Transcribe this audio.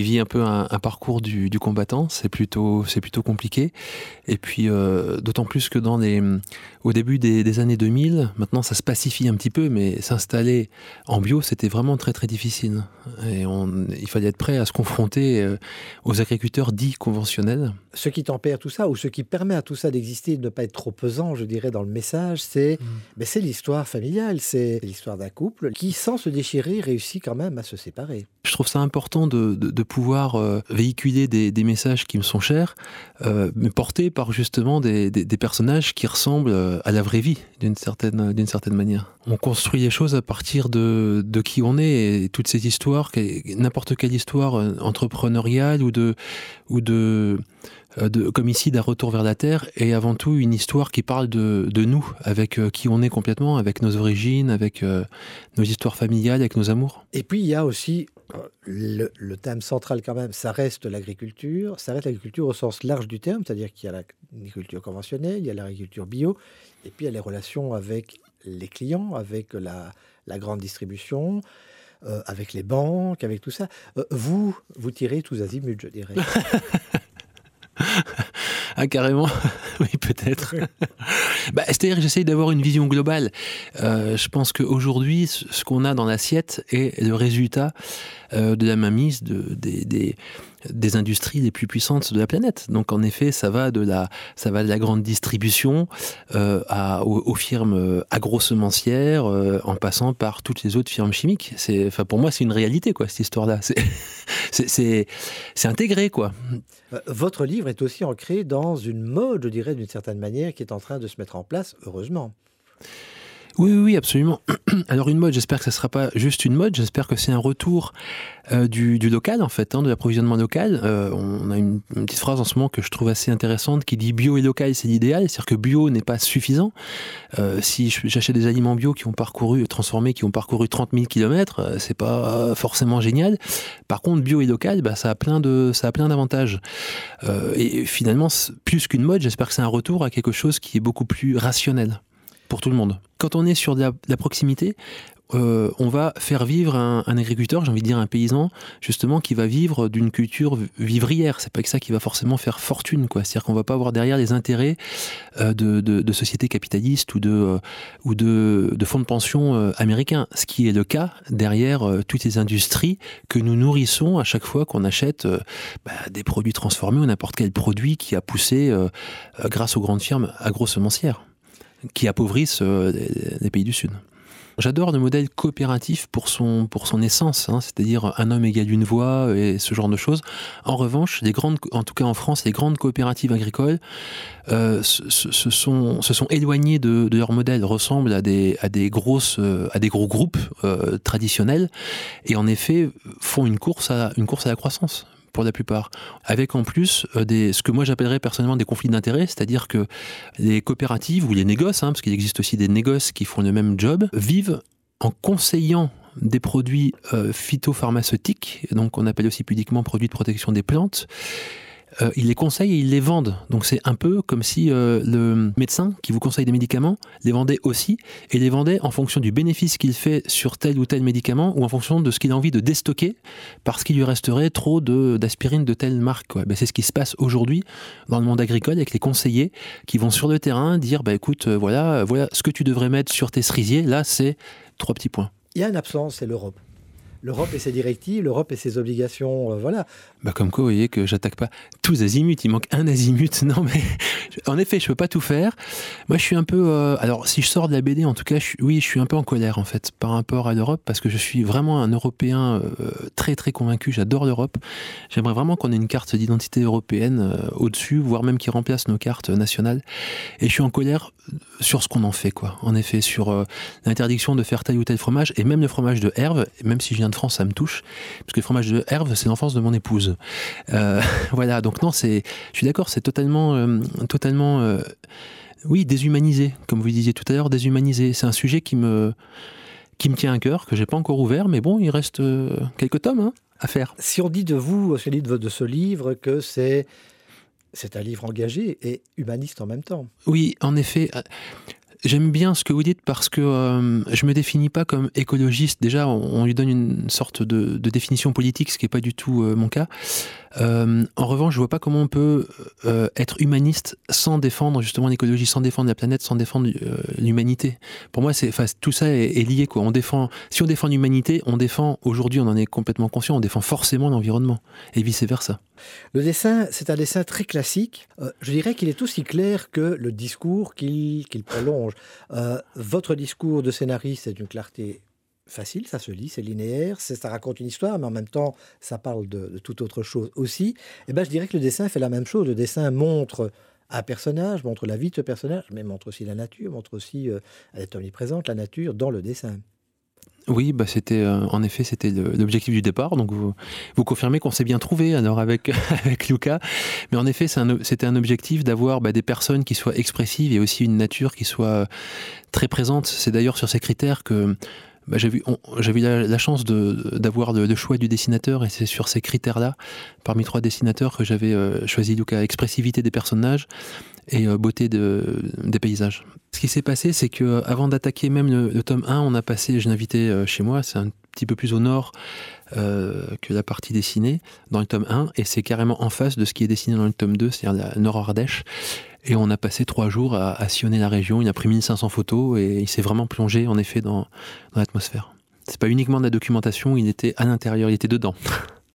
vit un peu un parcours du combattant, c'est plutôt compliqué. Et puis, d'autant plus que au début des années 2000, maintenant ça se pacifie un petit peu, mais s'installer en bio, c'était vraiment très très difficile. Et il fallait être prêt à se confronter aux agriculteurs dits conventionnels. Ce qui tempère tout ça, ou ce qui permet à tout ça d'exister et de ne pas être trop pesant, je dirais, dans le message, c'est l'histoire familiale, c'est l'histoire d'un couple qui, sans se déchirer, réussit quand même à se séparer. Je trouve ça important de pouvoir véhiculer des messages qui me sont chers, mais portés par justement des personnages qui ressemblent à la vraie vie, d'une certaine manière. On construit les choses à partir de qui on est, et toutes ces histoires, n'importe quelle histoire entrepreneuriale ou comme ici, d'un retour vers la Terre, est avant tout une histoire qui parle de nous, avec qui on est complètement, avec nos origines, avec nos histoires familiales, avec nos amours. Et puis il y a aussi le thème central quand même, ça reste l'agriculture au sens large du terme, c'est-à-dire qu'il y a l'agriculture conventionnelle, il y a l'agriculture bio, et puis il y a les relations avec les clients, avec la grande distribution, avec les banques, avec tout ça. Vous tirez tous azimuts, je dirais. Ah, carrément. Oui, peut-être. C'est-à-dire que j'essaye d'avoir une vision globale. Je pense qu'aujourd'hui, ce qu'on a dans l'assiette est le résultat de la mainmise des industries les plus puissantes de la planète. Donc en effet, ça va de la grande distribution aux firmes agrosemencières, en passant par toutes les autres firmes chimiques. Pour moi, c'est une réalité, quoi, cette histoire-là. C'est intégré, quoi. Votre livre est aussi ancré dans une mode, je dirais, d'une certaine manière, qui est en train de se mettre en place, heureusement. Oui, absolument. Alors une mode, j'espère que ça ne sera pas juste une mode, j'espère que c'est un retour du local, en fait, de l'approvisionnement local. On a une petite phrase en ce moment que je trouve assez intéressante qui dit « bio et local, c'est l'idéal », c'est-à-dire que bio n'est pas suffisant. Si j'achète des aliments bio qui ont parcouru 30 000 km, c'est pas forcément génial. Par contre, bio et local, ça a plein d'avantages. Et finalement, plus qu'une mode, j'espère que c'est un retour à quelque chose qui est beaucoup plus rationnel pour tout le monde. Quand on est sur de la proximité, on va faire vivre un agriculteur, j'ai envie de dire un paysan, justement, qui va vivre d'une culture vivrière. C'est pas que ça qui va forcément faire fortune, quoi. C'est-à-dire qu'on va pas avoir derrière les intérêts de sociétés capitalistes ou de fonds de pension américains. Ce qui est le cas derrière toutes les industries que nous nourrissons à chaque fois qu'on achète des produits transformés ou n'importe quel produit qui a poussé grâce aux grandes firmes agrosemencières, qui appauvrissent les pays du Sud. J'adore le modèle coopératif pour son essence, c'est-à-dire un homme égale une voix et ce genre de choses. En revanche, en tout cas en France, les grandes coopératives agricoles se sont éloignées de leur modèle, ressemblent à des gros groupes traditionnels, et en effet font une course à la croissance, pour la plupart, avec en plus ce que moi j'appellerais personnellement des conflits d'intérêts, c'est-à-dire que les coopératives ou les négoces, parce qu'il existe aussi des négoces qui font le même job, vivent en conseillant des produits phytopharmaceutiques, donc on appelle aussi pudiquement produits de protection des plantes. Ils les conseillent et ils les vendent. Donc c'est un peu comme si le médecin qui vous conseille des médicaments les vendait aussi, et les vendait en fonction du bénéfice qu'il fait sur tel ou tel médicament, ou en fonction de ce qu'il a envie de déstocker parce qu'il lui resterait trop d'aspirine de telle marque, quoi. C'est ce qui se passe aujourd'hui dans le monde agricole, avec les conseillers qui vont sur le terrain dire écoute, voilà ce que tu devrais mettre sur tes cerisiers, là c'est 3 petits points. Il y a une absence, c'est l'Europe. L'Europe et ses directives, l'Europe et ses obligations, voilà. Comme quoi, vous voyez que j'attaque pas tous azimuts, il manque un azimut. Non, mais en effet, je peux pas tout faire. Moi, je suis un peu... alors, si je sors de la BD, en tout cas, je suis un peu en colère, en fait, par rapport à l'Europe, parce que je suis vraiment un Européen très, très convaincu. J'adore l'Europe. J'aimerais vraiment qu'on ait une carte d'identité européenne au-dessus, voire même qui remplace nos cartes nationales. Et je suis en colère sur ce qu'on en fait, quoi. En effet, sur l'interdiction de faire tel ou tel fromage, et même le fromage de Herve, même si je viens de France, ça me touche, parce que le fromage de Herve, c'est l'enfance de mon épouse. Voilà, donc non, je suis d'accord, c'est totalement déshumanisé, comme vous le disiez tout à l'heure, déshumanisé. C'est un sujet qui me tient à cœur, que j'ai pas encore ouvert, mais bon, il reste quelques tomes à faire. Si on dit de vous, de ce livre, que c'est un livre engagé et humaniste en même temps. Oui, en effet. J'aime bien ce que vous dites parce que je me définis pas comme écologiste. Déjà, on lui donne une sorte de définition politique, ce qui est pas du tout mon cas. En revanche, je vois pas comment on peut être humaniste sans défendre justement l'écologie, sans défendre la planète, sans défendre l'humanité. Pour moi, tout ça est lié, quoi. Si on défend l'humanité, on défend, aujourd'hui on en est complètement conscient, on défend forcément l'environnement et vice versa. Le dessin, c'est un dessin très classique. Je dirais qu'il est aussi clair que le discours qu'il prolonge. Votre discours de scénariste est d'une clarté facile, ça se lit, c'est linéaire, ça raconte une histoire, mais en même temps, ça parle de toute autre chose aussi. Et ben, je dirais que le dessin fait la même chose. Le dessin montre un personnage, montre la vie de ce personnage, mais montre aussi la nature, montre aussi, elle est omniprésente, la nature, dans le dessin. Oui, bah c'était en effet c'était l'objectif du départ. Donc vous confirmez qu'on s'est bien trouvé alors avec avec Luca. Mais en effet, c'était un objectif d'avoir des personnes qui soient expressives et aussi une nature qui soit très présente. C'est d'ailleurs sur ces critères que j'avais eu la chance d'avoir le choix du dessinateur, et c'est sur ces critères-là, parmi 3 dessinateurs, que j'avais choisi Luca. Expressivité des personnages et beauté des paysages. Ce qui s'est passé, c'est que avant d'attaquer même le tome 1, on a passé, je l'ai invité chez moi, c'est un petit peu plus au nord que la partie dessinée dans le tome 1, et c'est carrément en face de ce qui est dessiné dans le tome 2, c'est-à-dire la Nord-Ardèche. Et on a passé 3 jours à sillonner la région. Il a pris 1500 photos et il s'est vraiment plongé en effet dans l'atmosphère. C'est pas uniquement de la documentation, il était à l'intérieur, il était dedans.